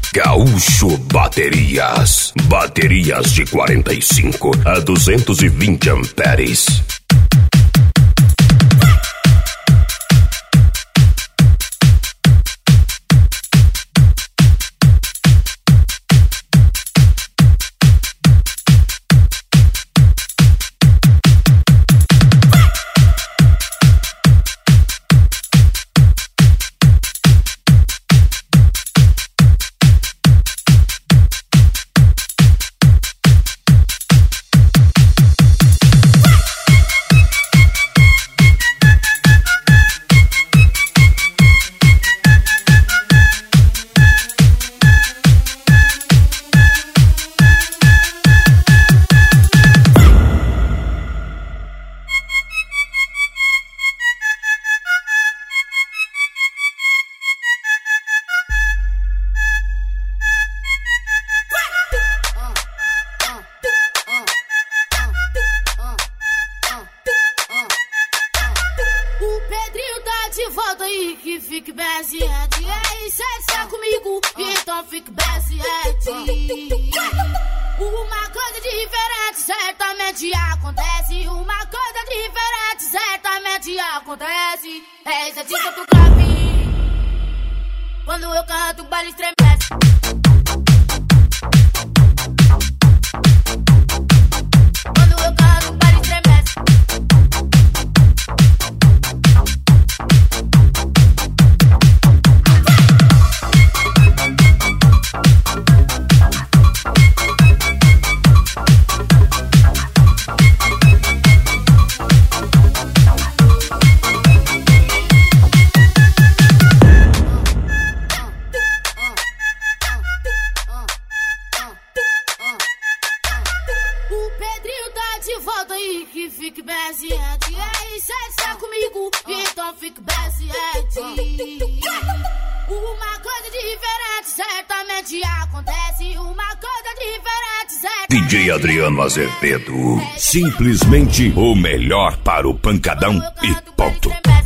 Gaúcho Baterias. Baterias de 45 a 220 amperes. volta aí que fique bem ciente. Ei, se está comigo, então fique bem ciente. Uma coisa diferente certamente acontece. Uma coisa diferente certamente acontece. É esse tipo do grave. Quando eu canto, o baile estremece. Quando eu canto, o baile estremece. Volta aí que fique bem ciente. Ei, se está comigo, então fique bem ciente. Uma coisa diferente certamente acontece. Uma coisa diferente certamente. DJ Adriano Azevedo, simplesmente o melhor para o pancadão e ponto.